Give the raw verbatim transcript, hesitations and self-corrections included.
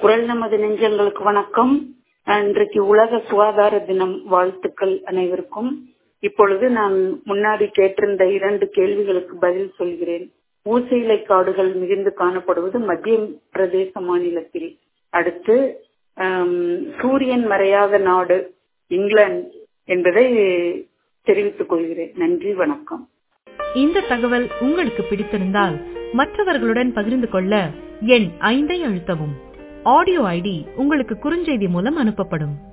குரல் நமது நெஞ்சங்களுக்கு வணக்கம். இன்றைக்கு உலக சுகாதார தினம். வாழ்த்துக்கள் அனைவருக்கும். இப்பொழுது நான் முன்னாடி கேட்டிருந்த இரண்டு கேள்விகளுக்கு பதில் சொல்கிறேன். ஊசி இலை காடுகள் மிகுந்து காணப்படுவது மத்திய பிரதேச மாநிலத்தில். அடுத்து சூரியன் மறையாத நாடு இங்கிலாந்து என்பதை தெரிவித்துக் கொள்கிறேன். நன்றி, வணக்கம். இந்த தகவல் உங்களுக்கு பிடித்திருந்தால் மற்றவர்களுடன் பகிர்ந்து கொள்ள எண் ஐந்தை அழுத்தவும். ஆடியோ ஐடி உங்களுக்கு குறுஞ்செய்தி மூலம் அனுப்பப்படும்.